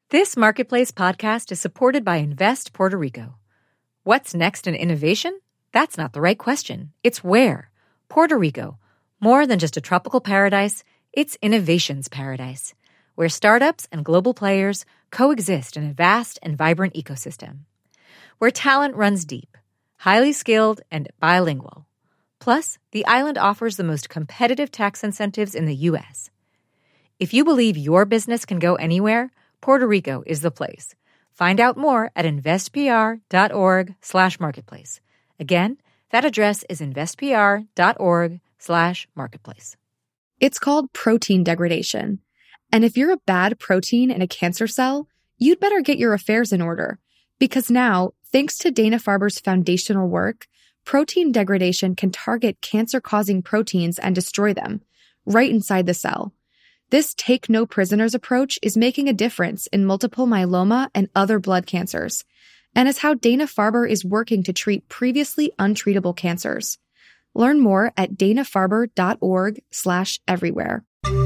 This Marketplace podcast is supported by Invest Puerto Rico. What's next in innovation? That's not the right question. It's where. Puerto Rico. More than just a tropical paradise, it's innovation's paradise, where startups and global players coexist in a vast and vibrant ecosystem. Where talent runs deep, highly skilled, and bilingual. Plus, the island offers the most competitive tax incentives in the U.S. If you believe your business can go anywhere, Puerto Rico is the place. Find out more at investpr.org/marketplace. Again, that address is investpr.org/marketplace. It's called protein degradation. And if you're a bad protein in a cancer cell, you'd better get your affairs in order. Because now, thanks to Dana-Farber's foundational work, protein degradation can target cancer-causing proteins and destroy them, right inside the cell. This take-no-prisoners approach is making a difference in multiple myeloma and other blood cancers, and is how Dana-Farber is working to treat previously untreatable cancers. Learn more at danafarber.org/everywhere.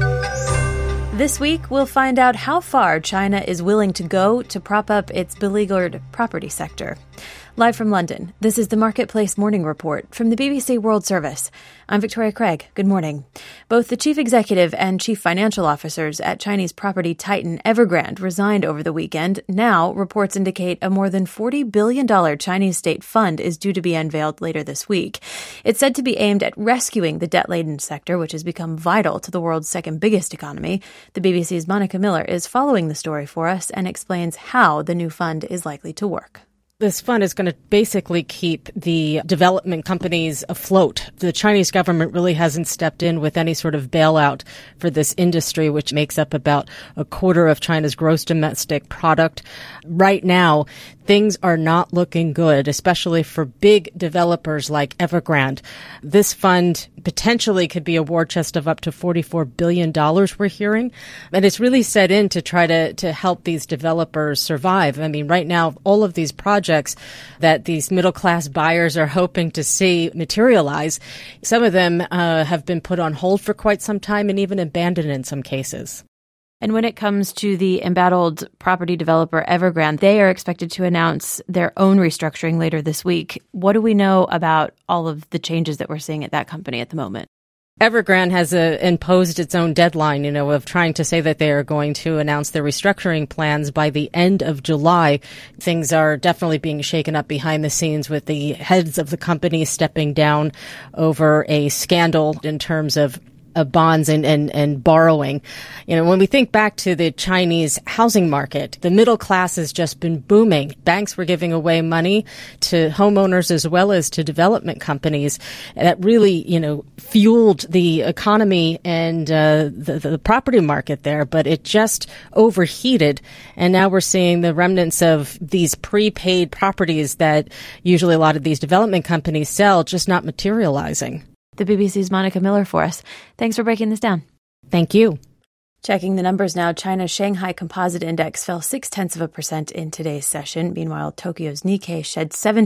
This week, we'll find out how far China is willing to go to prop up its beleaguered property sector. Live from London, this is the Marketplace Morning Report from the BBC World Service. I'm Victoria Craig. Good morning. Both the chief executive and chief financial officers at Chinese property titan Evergrande resigned over the weekend. Now, reports indicate a more than $40 billion Chinese state fund is due to be unveiled later this week. It's said to be aimed at rescuing the debt-laden sector, which has become vital to the world's second biggest economy. The BBC's Monica Miller is following the story for us and explains how the new fund is likely to work. This fund is going to basically keep the development companies afloat. The Chinese government really hasn't stepped in with any sort of bailout for this industry, which makes up about a quarter of China's gross domestic product. Right now, things are not looking good, especially for big developers like Evergrande. This fund potentially could be a war chest of up to $44 billion, we're hearing. And it's really set in to try to help these developers survive. I mean, right now, all of these projects that these middle-class buyers are hoping to see materialize, some of them have been put on hold for quite some time and even abandoned in some cases. And when it comes to the embattled property developer Evergrande, they are expected to announce their own restructuring later this week. What do we know about all of the changes that we're seeing at that company at the moment? Evergrande has imposed its own deadline, of trying to say that they are going to announce their restructuring plans by the end of July. Things are definitely being shaken up behind the scenes with the heads of the company stepping down over a scandal in terms of bonds and borrowing. When we think back to the Chinese housing market, the middle class has just been booming. Banks were giving away money to homeowners as well as to development companies. That really, fueled the economy and the property market there, but it just overheated. And now we're seeing the remnants of these prepaid properties that usually a lot of these development companies sell just not materializing. The BBC's Monica Miller for us. Thanks for breaking this down. Thank you. Checking the numbers now, China's Shanghai Composite Index fell 0.6% in today's session. Meanwhile, Tokyo's Nikkei shed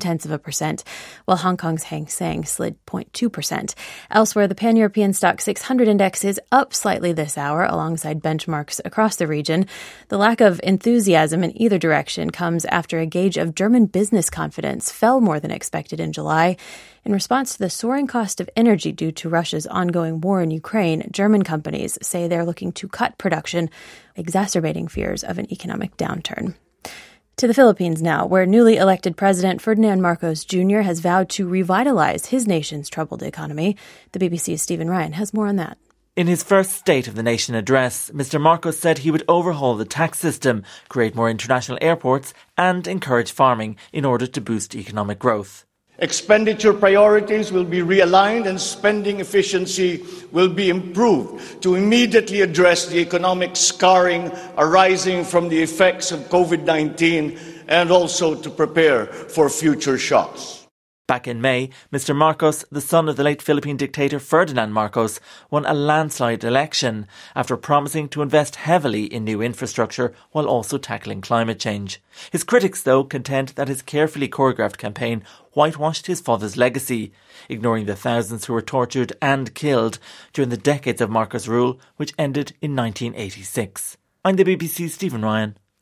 0.7%, while Hong Kong's Hang Seng slid 0.2%. Elsewhere, the Pan-European Stock 600 Index is up slightly this hour, alongside benchmarks across the region. The lack of enthusiasm in either direction comes after a gauge of German business confidence fell more than expected in July. In response to the soaring cost of energy due to Russia's ongoing war in Ukraine, German companies say they're looking to cut production, exacerbating fears of an economic downturn. To the Philippines now, where newly elected President Ferdinand Marcos Jr. has vowed to revitalize his nation's troubled economy. The BBC's Stephen Ryan has more on that. In his first State of the Nation address, Mr Marcos said he would overhaul the tax system, create more international airports and encourage farming in order to boost economic growth. Expenditure priorities will be realigned and spending efficiency will be improved to immediately address the economic scarring arising from the effects of COVID-19 and also to prepare for future shocks. Back in May, Mr Marcos, the son of the late Philippine dictator Ferdinand Marcos, won a landslide election after promising to invest heavily in new infrastructure while also tackling climate change. His critics, though, contend that his carefully choreographed campaign whitewashed his father's legacy, ignoring the thousands who were tortured and killed during the decades of Marcos' rule, which ended in 1986. I'm the BBC's Stephen Ryan.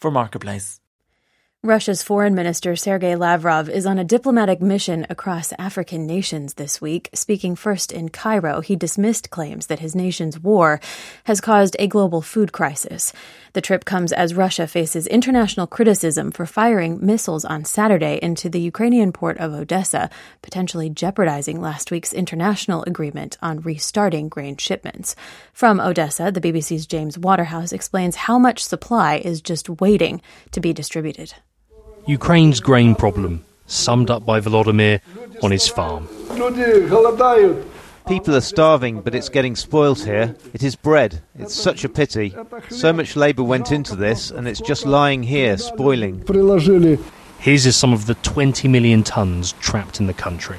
for Marketplace. Russia's Foreign Minister Sergei Lavrov is on a diplomatic mission across African nations this week. Speaking first in Cairo, he dismissed claims that his nation's war has caused a global food crisis. The trip comes as Russia faces international criticism for firing missiles on Saturday into the Ukrainian port of Odessa, potentially jeopardizing last week's international agreement on restarting grain shipments. From Odessa, the BBC's James Waterhouse explains how much supply is just waiting to be distributed. Ukraine's grain problem, summed up by Volodymyr on his farm. People are starving, but it's getting spoilt here. It is bread. It's such a pity. So much labour went into this, and it's just lying here, spoiling. His is some of the 20 million tonnes trapped in the country.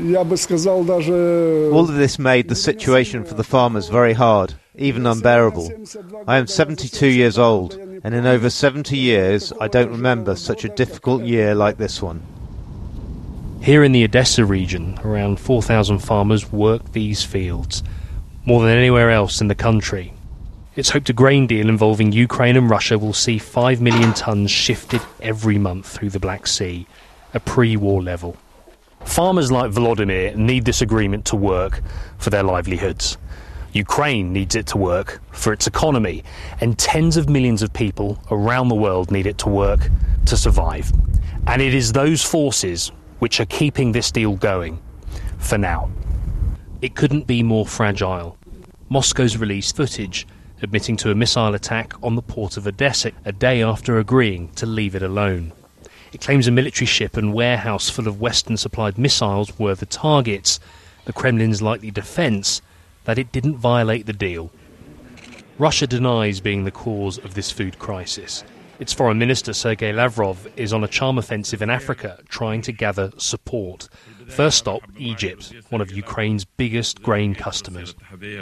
All of this made the situation for the farmers very hard, even unbearable. I am 72 years old, and in over 70 years I don't remember such a difficult year like this one. Here in the Odessa region, around 4,000 farmers work these fields, more than anywhere else in the country. It's hoped a grain deal involving Ukraine and Russia will see 5 million tonnes shifted every month through the Black Sea, a pre-war level. Farmers like Volodymyr need this agreement to work for their livelihoods. Ukraine needs it to work for its economy, and tens of millions of people around the world need it to work to survive. And it is those forces which are keeping this deal going, for now. It couldn't be more fragile. Moscow's released footage admitting to a missile attack on the port of Odessa a day after agreeing to leave it alone. It claims a military ship and warehouse full of Western-supplied missiles were the targets. The Kremlin's likely defence that it didn't violate the deal. Russia denies being the cause of this food crisis. Its Foreign Minister Sergei Lavrov is on a charm offensive in Africa trying to gather support. First stop, Egypt, one of Ukraine's biggest grain customers.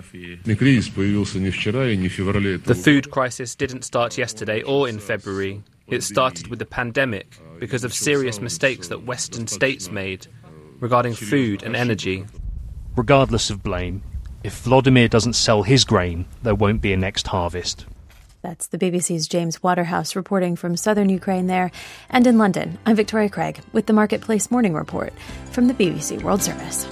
The food crisis didn't start yesterday or in February. It started with the pandemic because of serious mistakes that Western states made regarding food and energy. Regardless of blame, if Volodymyr doesn't sell his grain, there won't be a next harvest. That's the BBC's James Waterhouse reporting from southern Ukraine there. And in London, I'm Victoria Craig with the Marketplace Morning Report from the BBC World Service.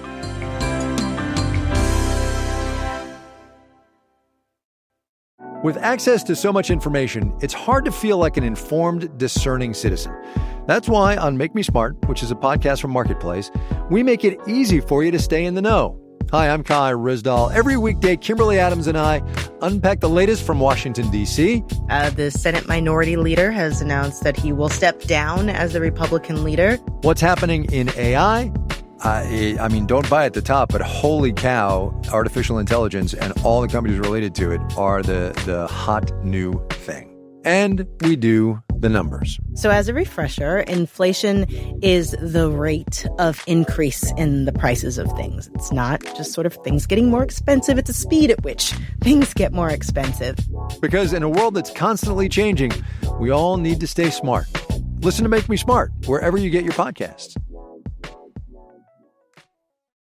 With access to so much information, it's hard to feel like an informed, discerning citizen. That's why on Make Me Smart, which is a podcast from Marketplace, we make it easy for you to stay in the know. Hi, I'm Kai Rizdal. Every weekday, Kimberly Adams and I unpack the latest from Washington, D.C. The Senate Minority Leader has announced that he will step down as the Republican leader. What's happening in AI? I mean, don't buy at the top, but holy cow, artificial intelligence and all the companies related to it are the hot new thing. And we do the numbers. So as a refresher, inflation is the rate of increase in the prices of things. It's not just sort of things getting more expensive. It's a speed at which things get more expensive. Because in a world that's constantly changing, we all need to stay smart. Listen to Make Me Smart wherever you get your podcasts.